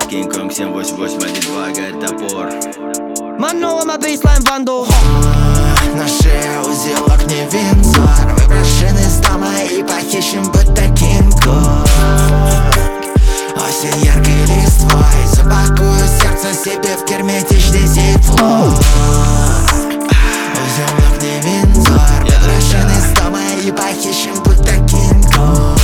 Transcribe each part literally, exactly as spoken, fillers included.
Кинг-Конг семь восемь восемь один два, горит топор. Манова бейслайн банду. На шее узелок не Виндзор. Выброшены с дома и похищен, будто Кинг-Конг. Осень яркой листвой. Запакую сердце себе в герметичный зиплок. Узелок не Виндзор. Выброшены с дома и похищен, будто Кинг-Конг.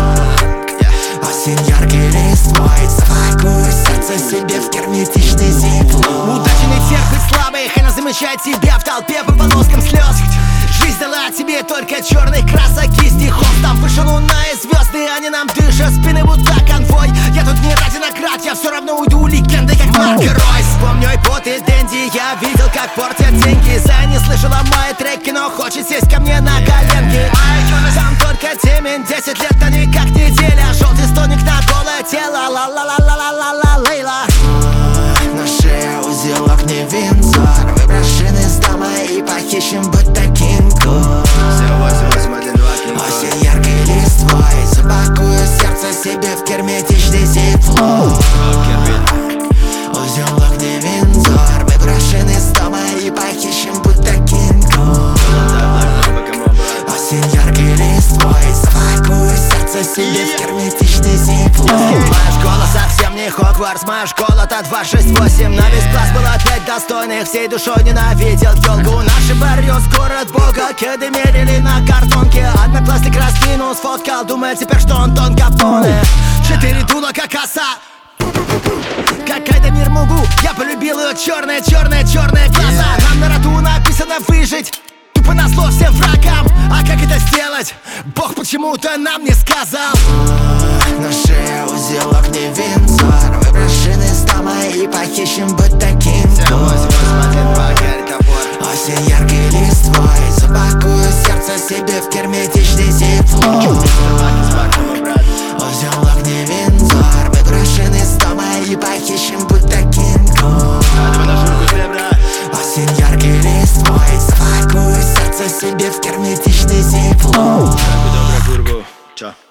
Осень яркой листвой. Запакую сердце себе в герметичный зиплок. Удачный терпит слабых, она замечает тебя в толпе по полоскам слез. Жизнь дала тебе только черных красок и стихов. Там выше луна и звезды, они нам дышат спины, будто конвой. Я тут не ради наград, я все равно уйду легендой, как Марк Ройс. Вспомню айпод и Дэнди, я видел, как портят деньги. За не слышала мои треки, но хочет сесть ко мне на коленки. Там только темень, десять лет, а не как неделя. Желтый стоник на голое тело, ла-ла-ла-ла-ла-ла-ла-лейла. На шее узелок не Виндзор. Выброшены с дома и похищен, будто Кинг-Конг. Осень яркой листвой. Запакую сердце себе в герметичный зиплок. Узелок не Виндзор. Выброшены с дома и похищен, будто Кинг-Конг. Осень яркой листвой. Запакую сердце себе в герметичный зиплок. Моя школа совсем не Хогвартс, моя школа-то два шесть восемь. На весь класс было пять достойных, всей душой ненавидел елку. Наши барьез, город бога, кеды мерили на картонке. Одноклассник раскинул, сфоткал, думает теперь, что он Дон Капоне. Четыре дула, как оса, какая-то мир Мугу. Я полюбил ее черные, черные, черные глаза. Нам на роду написано выжить, тупо назло всем врагам. А как это сделать? Бог почему-то нам не сказал. На шее узелок не Виндзор. Выброшены с дома и похищен, будто Кинг-Конг. Осень яркой листвой. Запакую сердце себе в герметичный зиплок. Узелок не Виндзор. Выброшены с дома и похищен, будто Кинг-Конг. Осень яркой листвой. Запакую сердце себе в герметичный зиплок. Добрую курбу. Чао.